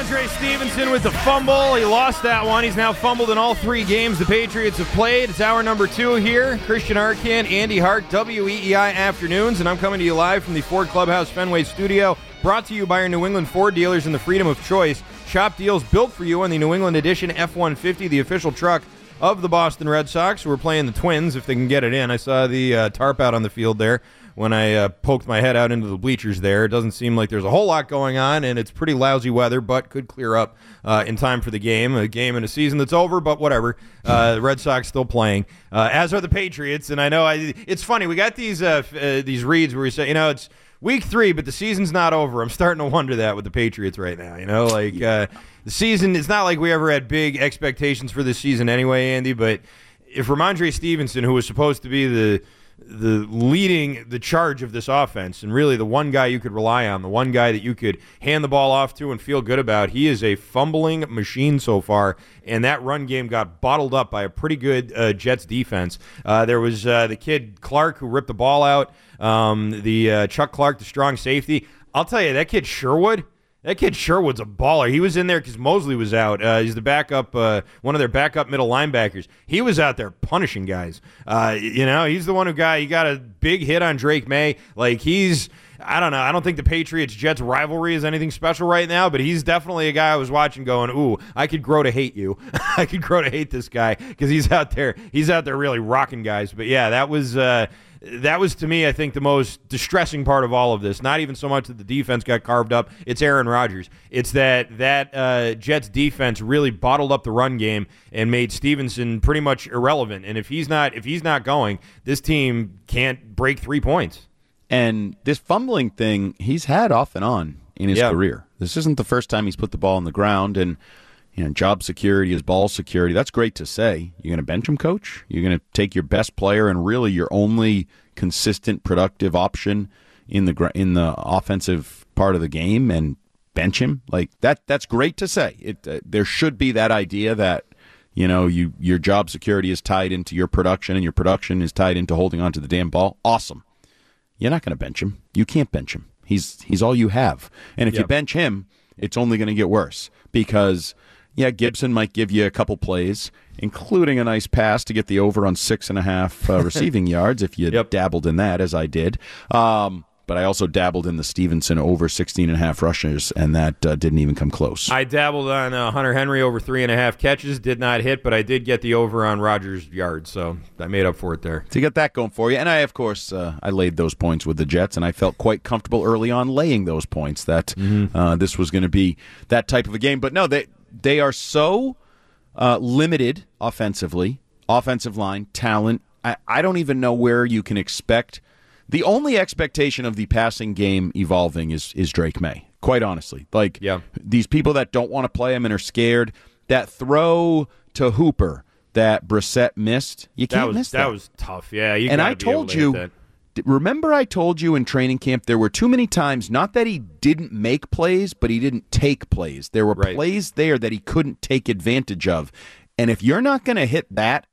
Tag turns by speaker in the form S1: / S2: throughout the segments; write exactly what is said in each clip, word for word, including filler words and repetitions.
S1: Rhamondre Stevenson with the fumble. He lost that one. He's now fumbled in all three games the Patriots have played. It's hour number two here. Christian Arcand, Andy Hart, W E E I Afternoons, and I'm coming to you live from the Ford Clubhouse Fenway studio, brought to you by our New England Ford dealers and the freedom of choice. Shop deals built for you on the New England Edition F one fifty, the official truck of the Boston Red Sox, who are playing the Twins, if they can get it in. I saw the uh, tarp out on the field there when I uh, poked my head out into the bleachers there. It doesn't seem like there's a whole lot going on, and it's pretty lousy weather, but could clear up uh, in time for the game. A game in a season that's over, but whatever. Uh, the Red Sox still playing, uh, as are the Patriots. And I know I, it's funny. We got these uh, f- uh, these reads where we say, you know, it's week three, but the season's not over. I'm starting to wonder that with the Patriots right now. You know, like uh, the season, it's not like we ever had big expectations for this season anyway, Andy, but if Rhamondre Stevenson, who was supposed to be the the leading the charge of this offense and really the one guy you could rely on, the one guy that you could hand the ball off to and feel good about, he is a fumbling machine so far, and that run game got bottled up by a pretty good uh, Jets defense. Uh, there was uh, the kid Clark who ripped the ball out, um, the uh, Chuck Clark, the strong safety. I'll tell you, that kid Sherwood, That kid Sherwood's a baller. He was in there because Mosley was out. Uh, he's the backup, uh, one of their backup middle linebackers. He was out there punishing guys. Uh, you know, he's the one who got he got a big hit on Drake May. Like he's, I don't know. I don't think the Patriots-Jets rivalry is anything special right now, but he's definitely a guy I was watching going, ooh, I could grow to hate you. I could grow to hate this guy because he's out there. He's out there really rocking guys. But yeah, that was. Uh, That was, to me, I think, the most distressing part of all of this. Not even so much that the defense got carved up. It's Aaron Rodgers. It's that that uh, Jets defense really bottled up the run game and made Stevenson pretty much irrelevant. And if he's not if he's not going, this team can't break three points.
S2: And this fumbling thing, he's had off and on in his
S1: yeah.
S2: career. This isn't the first time he's put the ball on the ground. And you know, job security is ball security. That's great to say. You're going to bench him, coach? You're going to take your best player and really your only consistent, productive option in the in the offensive part of the game and bench him? Like that. That's great to say. It uh, there should be that idea that you know you your job security is tied into your production and your production is tied into holding on to the damn ball. Awesome. You're not going to bench him. You can't bench him. He's he's all you have. And if
S1: yep.
S2: you bench him, it's only going to get worse because. Yeah, Gibson might give you a couple plays, including a nice pass to get the over on six and a half uh, receiving yards if you
S1: yep.
S2: dabbled in that, as I did. Um, but I also dabbled in the Stevenson over sixteen and a half rushes, and that uh, didn't even come close.
S1: I dabbled on uh, Hunter Henry over three and a half catches, did not hit, but I did get the over on Rodgers' yards, so I made up for it there.
S2: To get that going for you, and I, of course, uh, I laid those points with the Jets, and I felt quite comfortable early on laying those points that mm-hmm. uh, this was going to be that type of a game. But no, they... They are so uh, limited offensively, offensive line, talent. I, I don't even know where you can expect. The only expectation of the passing game evolving is is Drake May, quite honestly. Like
S1: yeah.
S2: these people that don't want to play him and are scared, that throw to Hooper that Brissett missed, you can't
S1: that was,
S2: miss that.
S1: That was tough, yeah. You
S2: and I told you, remember I told you in training camp there were too many times, not that he didn't make plays, but he didn't take plays. There were
S1: right.
S2: plays there that he couldn't take advantage of. And if you're not going to hit that,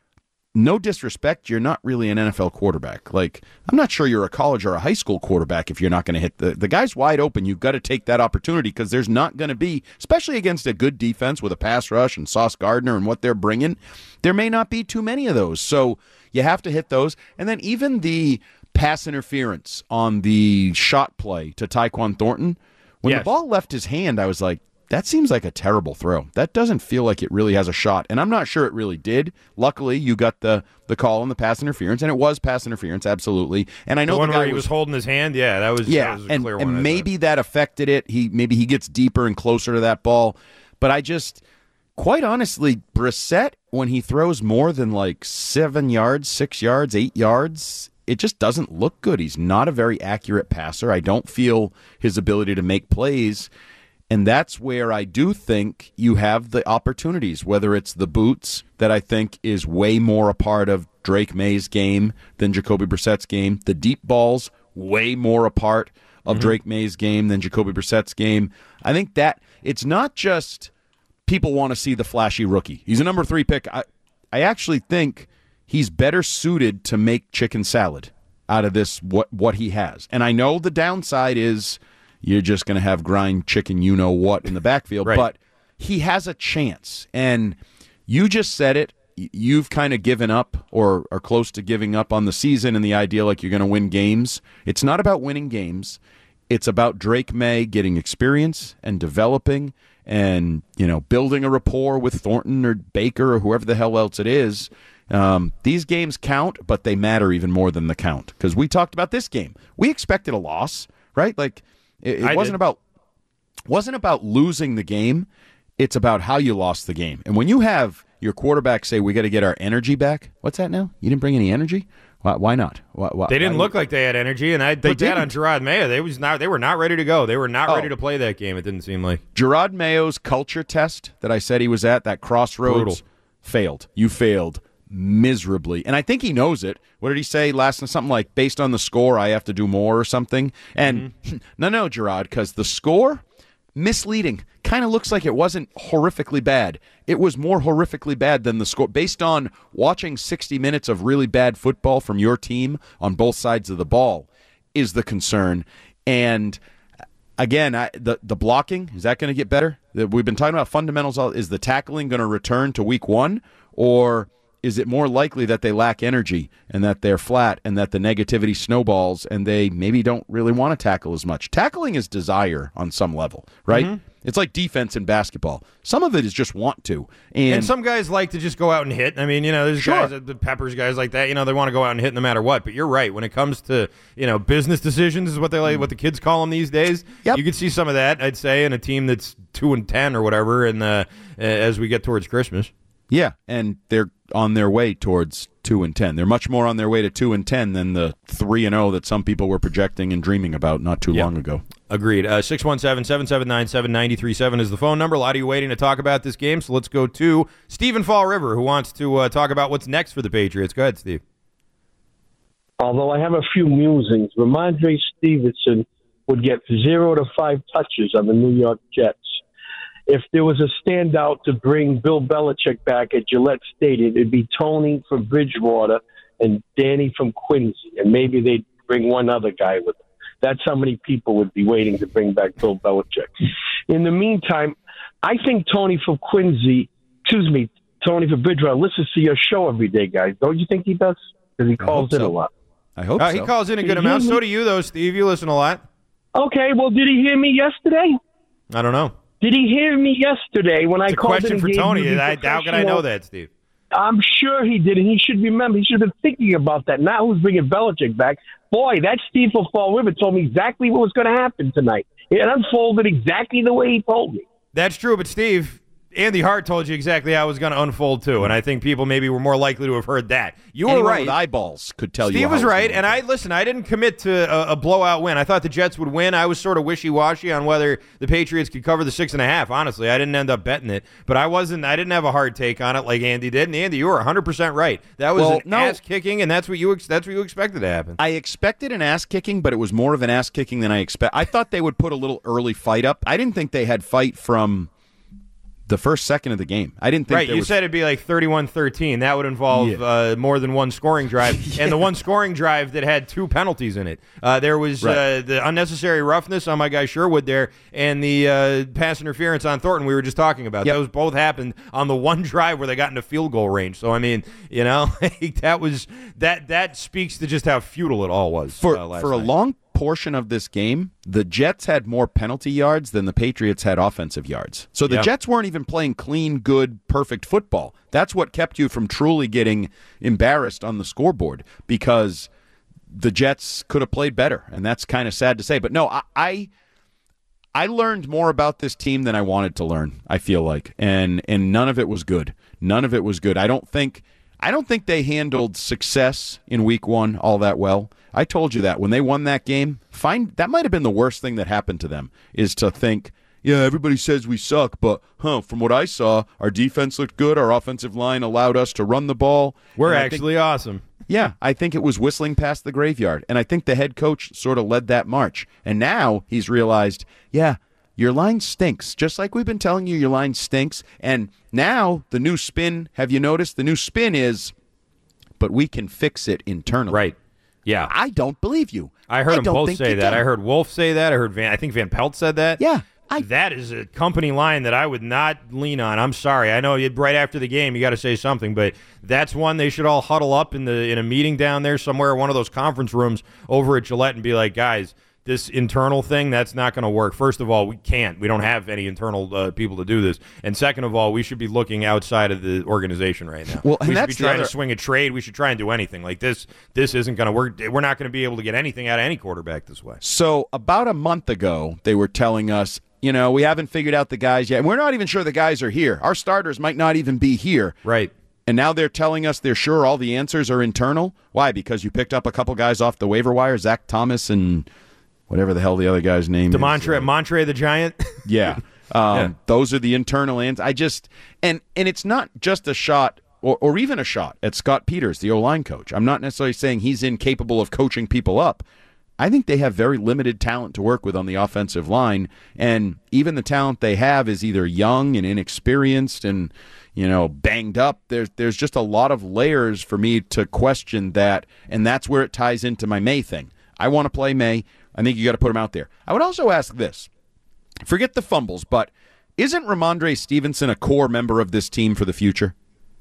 S2: no disrespect, you're not really an N F L quarterback. Like, I'm not sure you're a college or a high school quarterback if you're not going to hit the, the guy's wide open. You've got to take that opportunity because there's not going to be, especially against a good defense with a pass rush and Sauce Gardner and what they're bringing, there may not be too many of those. So you have to hit those. And then even the pass interference on the shot play to Tyquan Thornton, when
S1: yes.
S2: the ball left his hand, I was like, that seems like a terrible throw. That doesn't feel like it really has a shot, and I'm not sure it really did. Luckily, you got the, the call on the pass interference, and it was pass interference, absolutely. And I know
S1: the one
S2: the guy
S1: where he
S2: was,
S1: was holding his hand, yeah, that was,
S2: yeah,
S1: that was a
S2: and,
S1: clear
S2: and
S1: one.
S2: And maybe that affected it. He maybe he gets deeper and closer to that ball, but I just, quite honestly, Brissett, when he throws more than like seven yards, six yards, eight yards, it just doesn't look good. He's not a very accurate passer. I don't feel his ability to make plays. And that's where I do think you have the opportunities, whether it's the boots that I think is way more a part of Drake May's game than Jacoby Brissett's game. The deep balls, way more a part of mm-hmm. Drake May's game than Jacoby Brissett's game. I think that it's not just people want to see the flashy rookie. He's a number three pick. I, I actually think he's better suited to make chicken salad out of this, what, what he has. And I know the downside is, you're just going to have grind chicken you know what in the backfield.
S1: Right.
S2: But he has a chance. And you just said it. You've kind of given up or are close to giving up on the season and the idea like you're going to win games. It's not about winning games. It's about Drake May getting experience and developing and, you know, building a rapport with Thornton or Baker or whoever the hell else it is. Um, these games count, but they matter even more than the count. Because we talked about this game. We expected a loss, right? Like, it, it wasn't
S1: did.
S2: about wasn't about losing the game. It's about how you lost the game. And when you have your quarterback say, we got to get our energy back. What's that now? You didn't bring any energy? Why, why not? Why, why,
S1: they didn't
S2: why
S1: look like they had energy, and I put that on Gerard Mayo. They was not. They were not ready to go. They were not
S2: Oh.
S1: ready to play that game. It didn't seem like.
S2: Gerard Mayo's culture test that I said he was at, that crossroads,
S1: Brutal.
S2: failed. You failed miserably. And I think he knows it. What did he say last night? Something like, based on the score, I have to do more or something. And mm-hmm. no, no, Gerard, because the score, misleading. Kind of looks like it wasn't horrifically bad. It was more horrifically bad than the score. Based on watching sixty minutes of really bad football from your team on both sides of the ball is the concern. And again, I, the the blocking, is that going to get better? We've been talking about fundamentals. Is the tackling going to return to week one? Or is it more likely that they lack energy and that they're flat and that the negativity snowballs and they maybe don't really want to tackle as much? Tackling is desire on some level, right? Mm-hmm. It's like defense in basketball. Some of it is just want to. And,
S1: and some guys like to just go out and hit. I mean, you know, there's
S2: sure.
S1: guys, the Peppers guys like that, you know, they want to go out and hit no matter what. But you're right. When it comes to, you know, business decisions is what they like, what the kids call them these days.
S2: Yep.
S1: You could see some of that, I'd say, in a team that's two and ten or whatever and uh, as we get towards Christmas.
S2: Yeah, and they're on their way towards two and ten. They're much more on their way to two and ten than the three and zero that some people were projecting and dreaming about not too
S1: yep.
S2: long ago.
S1: Agreed. Uh, six one seven, seven seven nine, seven nine three seven is the phone number. A lot of you waiting to talk about this game, so let's go to Stephen Fall River, who wants to uh, talk about what's next for the Patriots. Go ahead, Steve.
S3: Although I have a few musings, Ramondre Stevenson would get zero to five touches on the New York Jets. If there was a standout to bring Bill Belichick back at Gillette Stadium, it'd be Tony from Bridgewater and Danny from Quincy, and maybe they'd bring one other guy with them. That's how many people would be waiting to bring back Bill Belichick. In the meantime, I think Tony from Quincy, excuse me, Tony from Bridgewater listens to your show every day, guys. Don't you think he does? Because he calls in
S2: so.
S3: a lot.
S2: I hope
S1: uh,
S2: so.
S1: He calls in a good amount. So do you, though, Steve. You listen a lot.
S3: Okay, well, did he hear me yesterday?
S1: I don't know.
S3: Did he hear me yesterday when
S1: it's
S3: I
S1: a
S3: called
S1: question
S3: in
S1: for
S3: and gave
S1: Tony.
S3: you the
S1: I, how can I know that, Steve?
S3: I'm sure he did, and he should remember. He should have been thinking about that. Now who's bringing Belichick back? Boy, that Steve from Fall River told me exactly what was going to happen tonight. It unfolded exactly the way he told me.
S1: That's true, but Steve, Andy Hart told you exactly how it was going to unfold too, and I think people maybe were more likely to have heard that. You
S2: Anyone
S1: were right.
S2: With eyeballs could tell
S1: Steve
S2: you.
S1: Steve was
S2: how
S1: right,
S2: was
S1: and I listen. I didn't commit to a, a blowout win. I thought the Jets would win. I was sort of wishy-washy on whether the Patriots could cover the six and a half. Honestly, I didn't end up betting it, but I wasn't. I didn't have a hard take on it like Andy did. And Andy, you were one hundred percent right. That was
S2: well,
S1: an
S2: no,
S1: ass kicking, and that's what you that's what you expected to happen.
S2: I expected an ass kicking, but it was more of an ass kicking than I expect. I thought they would put a little early fight up. I didn't think they had fight from the first second of the game. I didn't think
S1: right.
S2: there
S1: You
S2: was...
S1: said it'd be like thirty-one thirteen. That would involve
S2: yeah.
S1: uh, more than one scoring drive,
S2: yeah.
S1: and the one scoring drive that had two penalties in it. Uh, there was
S2: right.
S1: uh, the unnecessary roughness on my guy Sherwood there, and the uh, pass interference on Thornton we were just talking about.
S2: Yep.
S1: Those both happened on the one drive where they got into field goal range. So I mean, you know, that was that that speaks to just how futile it all was
S2: for
S1: uh, last
S2: for a
S1: night.
S2: long portion of this game. The Jets had more penalty yards than the Patriots had offensive yards. So the
S1: yeah.
S2: Jets weren't even playing clean, good, perfect football. That's what kept you from truly getting embarrassed on the scoreboard, because the Jets could have played better, and that's kind of sad to say. But no, I, I I learned more about this team than I wanted to learn, I feel like. And and none of it was good. None of it was good. I don't think I don't think they handled success in week one all that well. I told you that when they won that game, find that might have been the worst thing that happened to them, is to think, yeah, everybody says we suck, but huh, from what I saw, our defense looked good, our offensive line allowed us to run the ball.
S1: We're
S2: And
S1: actually
S2: think,
S1: awesome.
S2: Yeah, I think it was whistling past the graveyard, and I think the head coach sort of led that march. And now he's realized, yeah, your line stinks, just like we've been telling you your line stinks. And now the new spin, have you noticed? The new spin is, but we can fix it internally.
S1: Right. Yeah.
S2: I don't believe you.
S1: I heard
S2: I
S1: them
S2: don't
S1: both
S2: think
S1: say
S2: you
S1: that.
S2: can.
S1: I heard Wolf say that. I heard Van. I think Van Pelt said that.
S2: Yeah. I,
S1: that is a company line that I would not lean on. I'm sorry. I know you right after the game you got to say something, but that's one they should all huddle up in the in a meeting down there somewhere, one of those conference rooms over at Gillette, and be like, guys, this internal thing, that's not going to work. First of all, we can't. We don't have any internal uh, people to do this. And second of all, we should be looking outside of the organization right now.
S2: Well, and
S1: we should
S2: that's
S1: be
S2: the
S1: trying
S2: other-
S1: to swing a trade. We should try and do anything. Like this This isn't going to work. We're not going to be able to get anything out of any quarterback this way.
S2: So about a month ago, they were telling us, you know, we haven't figured out the guys yet. And we're not even sure the guys are here. Our starters might not even be here.
S1: Right.
S2: And now they're telling us they're sure all the answers are internal. Why? Because you picked up a couple guys off the waiver wire, Zach Thomas and whatever the hell the other guy's name
S1: DeMontre,
S2: is. Uh,
S1: Montre the Giant.
S2: yeah. Um,
S1: Yeah.
S2: Those are the internal ends. I just and and it's not just a shot or, or even a shot at Scott Peters, the O-line coach. I'm not necessarily saying he's incapable of coaching people up. I think they have very limited talent to work with on the offensive line, and even the talent they have is either young and inexperienced and, you know, banged up. There's there's just a lot of layers for me to question that, and that's where it ties into my May thing. I want to play May. I think you got to put him out there. I would also ask this. Forget the fumbles, but isn't Ramondre Stevenson a core member of this team for the future?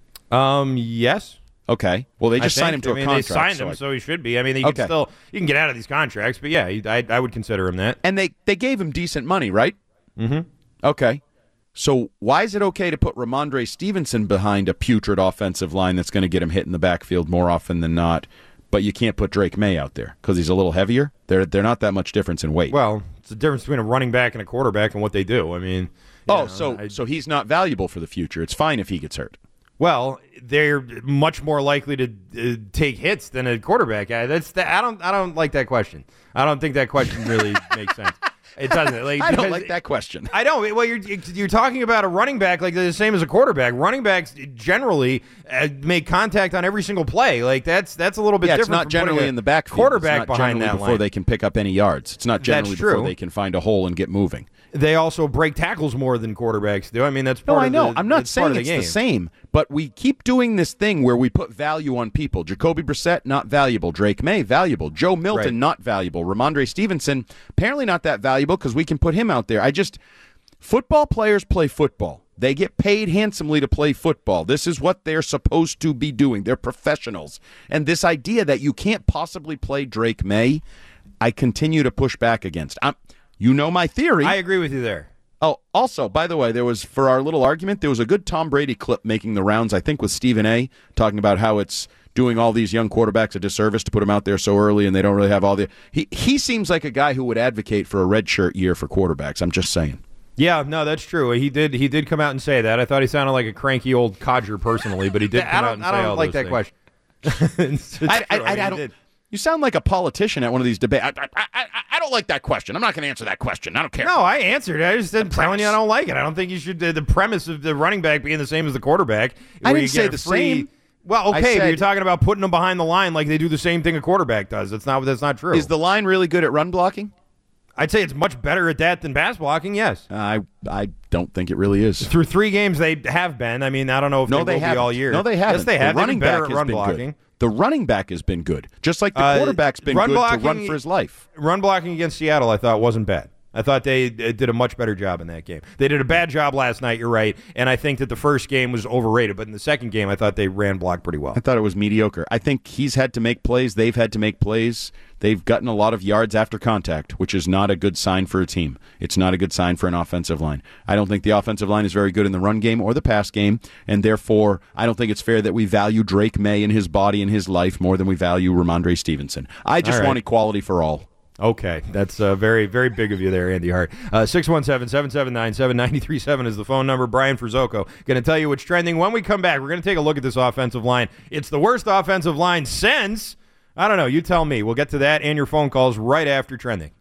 S1: Um, yes.
S2: Okay. Well, they just
S1: I
S2: signed him
S1: think.
S2: to
S1: I
S2: a
S1: mean,
S2: contract.
S1: They signed
S2: so
S1: him,
S2: I-
S1: so he should be. I mean, you
S2: Okay.
S1: can still you can get out of these contracts, but yeah, he- I, I would consider him that.
S2: And they, they gave him decent money, right?
S1: Mm-hmm.
S2: Okay. So why is it okay to put Ramondre Stevenson behind a putrid offensive line that's going to get him hit in the backfield more often than not, but you can't put Drake May out there because he's a little heavier? They're, they're not that much difference in weight.
S1: Well, it's the difference between a running back and a quarterback and what they do. I mean, you
S2: oh,
S1: know,
S2: so
S1: I-
S2: so he's not valuable for the future. It's fine if he gets hurt.
S1: Well, they're much more likely to uh, take hits than a quarterback. I, that's the, I don't. I don't like that question. I don't think that question really makes sense. It doesn't. Like,
S2: I don't
S1: because-
S2: like that question.
S1: I don't. Well, you're you're talking about a running back like the same as a quarterback. Running backs generally uh, make contact on every single play. Like that's that's a little bit
S2: Yeah, it's
S1: different.
S2: not
S1: from putting
S2: generally
S1: a
S2: in the backfield.
S1: Quarterback
S2: it's not
S1: behind
S2: generally
S1: that
S2: before
S1: line.
S2: they can pick up any yards. It's not generally
S1: That's
S2: before
S1: true.
S2: they can find a hole and get moving.
S1: They also break tackles more than quarterbacks do. I mean, that's
S2: No,
S1: part
S2: I
S1: of
S2: know.
S1: the,
S2: I'm not
S1: it's part
S2: saying
S1: of the
S2: it's
S1: game.
S2: the same, but we keep doing this thing where we put value on people. Jacoby Brissett, not valuable. Drake May, valuable. Joe Milton,
S1: Right.
S2: not valuable. Ramondre Stevenson, apparently not that valuable because we can put him out there. I just, football players play football. They get paid handsomely to play football. This is what they're supposed to be doing. They're professionals. And this idea that you can't possibly play Drake May, I continue to push back against. I'm, you know my theory.
S1: I agree with you there.
S2: Oh, also, by the way, there was, for our little argument, there was a good Tom Brady clip making the rounds, I think, with Stephen A., talking about how it's doing all these young quarterbacks a disservice to put them out there so early and they don't really have all the... He, he seems like a guy who would advocate for a redshirt year for quarterbacks. I'm just saying.
S1: Yeah, no, that's true. He did. He did come out and say that. I thought he sounded like a cranky old codger personally, but he did come
S2: I
S1: out
S2: don't,
S1: and
S2: I
S1: say
S2: don't
S1: all
S2: like
S1: those
S2: that
S1: things.
S2: question.
S1: It's- it's
S2: I, I,
S1: true.
S2: I,
S1: mean,
S2: I
S1: he
S2: don't...
S1: did.
S2: You sound like a politician at one of these debates. I, I, I, I don't like that question. I'm not going to answer that question. I don't care.
S1: No, I answered. I just am telling
S2: premise.
S1: you I don't like it. I don't think you should. The, the premise of the running back being the same as the quarterback.
S2: I
S1: where
S2: didn't
S1: you
S2: say
S1: get a
S2: the
S1: free,
S2: same.
S1: Well,
S2: I
S1: okay, but
S2: said-
S1: you're talking about putting them behind the line like they do the same thing a quarterback does. That's not. That's not true.
S2: Is the line really good at run blocking?
S1: I'd say it's much better at that than pass blocking. Yes.
S2: I I don't think it really is.
S1: Through three games, they have been. I mean, I don't know if
S2: No,
S1: they,
S2: they
S1: will
S2: haven't.
S1: be all year.
S2: No, they haven't.
S1: Yes, they
S2: The
S1: have. They've
S2: running
S1: been better
S2: back
S1: at
S2: has
S1: run
S2: been
S1: blocking.
S2: good. The running back has been good, just like the
S1: Uh,
S2: quarterback's been
S1: run
S2: good
S1: blocking-
S2: to run for his life.
S1: Run blocking against Seattle, I thought, wasn't bad. I thought they uh, did a much better job in that game. They did a bad job last night, you're right, and I think that the first game was overrated, but in the second game, I thought they ran block pretty well.
S2: I thought it was mediocre. I think he's had to make plays. They've had to make plays. They've gotten a lot of yards after contact, which is not a good sign for a team. It's not a good sign for an offensive line. I don't think the offensive line is very good in the run game or the pass game, and therefore I don't think it's fair that we value Drake May and his body and his life more than we value Ramondre Stevenson. I just
S1: All right.
S2: want equality for all.
S1: Okay, that's uh, very, very big of you there, Andy Hart. Uh, six one seven, seven seven nine, seven nine three seven is the phone number. Brian Frizzoco going to tell you what's trending. When we come back, we're going to take a look at this offensive line. It's the worst offensive line since, I don't know, you tell me. We'll get to that and your phone calls right after trending.